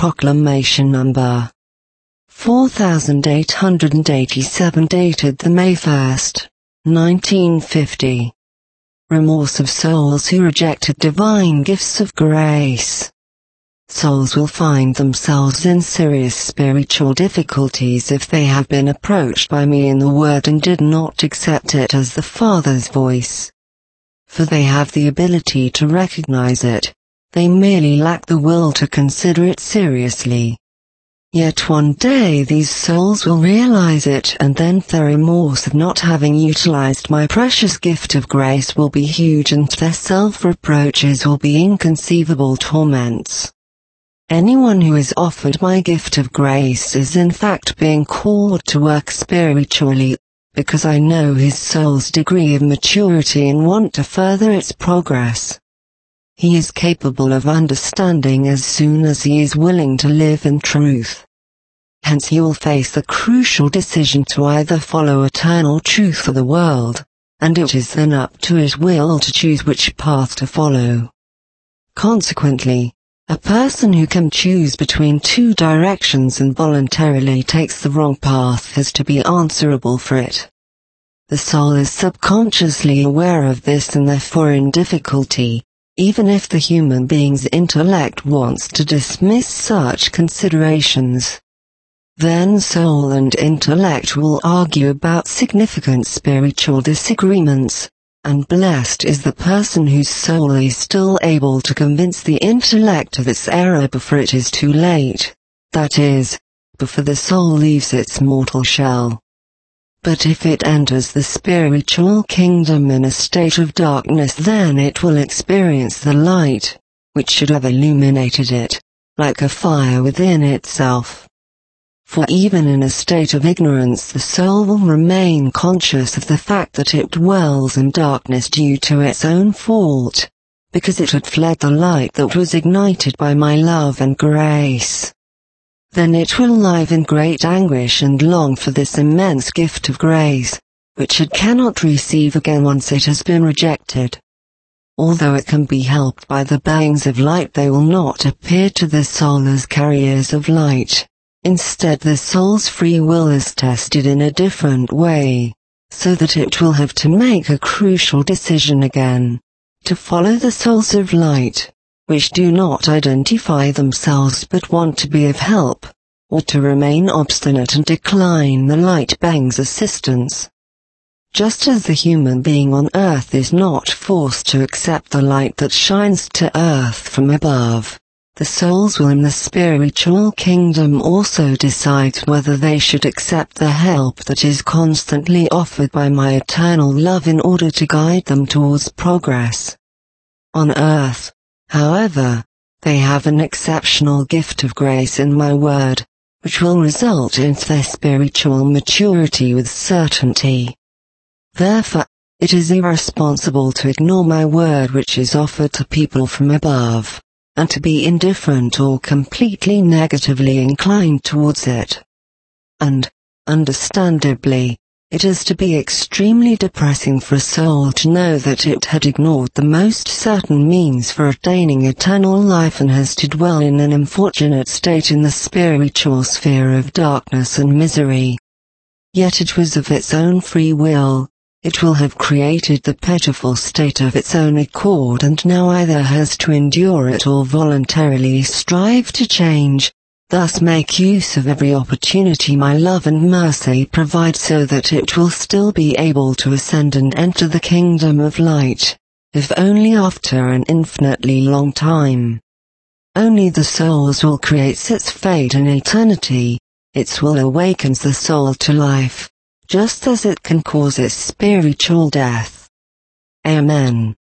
Proclamation Number 4887 dated the May 1st, 1950. Remorse of souls who rejected divine gifts of grace. Souls will find themselves in serious spiritual difficulties if they have been approached by me in the Word and did not accept it as the Father's voice. For they have the ability to recognize it, they merely lack the will to consider it seriously. Yet one day these souls will realize it, and then their remorse of not having utilized my precious gift of grace will be huge, and their self-reproaches will be inconceivable torments. Anyone who is offered my gift of grace is in fact being called to work spiritually, because I know his soul's degree of maturity and want to further its progress. He is capable of understanding as soon as he is willing to live in truth. Hence he will face the crucial decision to either follow eternal truth or the world, and it is then up to his will to choose which path to follow. Consequently, a person who can choose between two directions and voluntarily takes the wrong path has to be answerable for it. The soul is subconsciously aware of this and therefore in difficulty, even if the human being's intellect wants to dismiss such considerations. Then soul and intellect will argue about significant spiritual disagreements, and blessed is the person whose soul is still able to convince the intellect of its error before it is too late, that is, before the soul leaves its mortal shell. But if it enters the spiritual kingdom in a state of darkness, then it will experience the light, which should have illuminated it, like a fire within itself. For even in a state of ignorance the soul will remain conscious of the fact that it dwells in darkness due to its own fault, because it had fled the light that was ignited by my love and grace. Then it will live in great anguish and long for this immense gift of grace, which it cannot receive again once it has been rejected. Although it can be helped by the beings of light, they will not appear to the soul as carriers of light. Instead, the soul's free will is tested in a different way, so that it will have to make a crucial decision again, to follow the souls of light, which do not identify themselves but want to be of help, or to remain obstinate and decline the light being's assistance. Just as the human being on earth is not forced to accept the light that shines to earth from above, the souls will in the spiritual kingdom also decide whether they should accept the help that is constantly offered by my eternal love in order to guide them towards progress. On earth, however, they have an exceptional gift of grace in my word, which will result in their spiritual maturity with certainty. Therefore, it is irresponsible to ignore my word which is offered to people from above, and to be indifferent or completely negatively inclined towards it. And, understandably, it is to be extremely depressing for a soul to know that it had ignored the most certain means for attaining eternal life and has to dwell in an unfortunate state in the spiritual sphere of darkness and misery. Yet it was of its own free will. It will have created the pitiful state of its own accord and now either has to endure it or voluntarily strive to change, thus make use of every opportunity my love and mercy provide so that it will still be able to ascend and enter the kingdom of light, if only after an infinitely long time. Only the soul's will creates its fate in eternity, its will awakens the soul to life, just as it can cause its spiritual death. Amen.